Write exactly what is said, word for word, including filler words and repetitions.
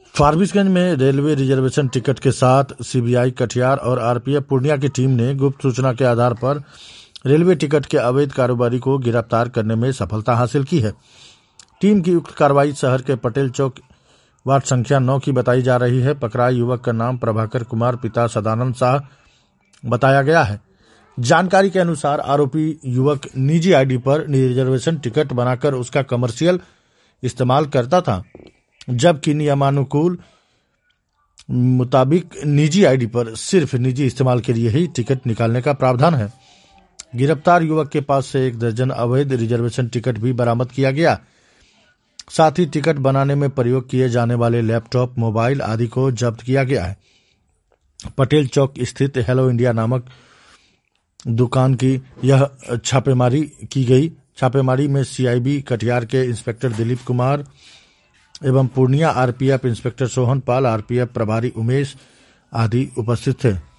फारबिसगंज में railway reservation ticket के साथ सीबीआई कटिहार और आरपीएफ पूर्णिया की टीम ने गुप्त सूचना के आधार पर रेलवे टिकट के अवैध कारोबारी को गिरफ्तार करने में सफलता हासिल की है। टीम की उक्त कार्रवाई शहर के पटेल चौक वार्ड संख्या नौ की बताई जा रही है। पकड़ाए युवक का नाम प्रभाकर कुमार पिता सदानंद शाह बताया गया है। जानकारी के अनुसार आरोपी युवक निजी आईडी पर रिजर्वेशन टिकट बनाकर उसका कमर्शियल इस्तेमाल करता था, जबकि नियमानुकूल मुताबिक निजी आईडी पर सिर्फ निजी इस्तेमाल के लिए ही टिकट निकालने का प्रावधान है। गिरफ्तार युवक के पास से एक दर्जन अवैध रिजर्वेशन टिकट भी बरामद किया गया। साथ ही टिकट बनाने में प्रयोग किए जाने वाले लैपटॉप, मोबाइल आदि को जब्त किया गया है। पटेल चौक स्थित हेलो इंडिया नामक दुकान की यह छापेमारी की गई। छापेमारी में सीआईबी कटिहार के इंस्पेक्टर दिलीप कुमार एवं Purnia RPF inspector Sohan Pal, RPF प्रभारी उमेश आदि उपस्थित थे।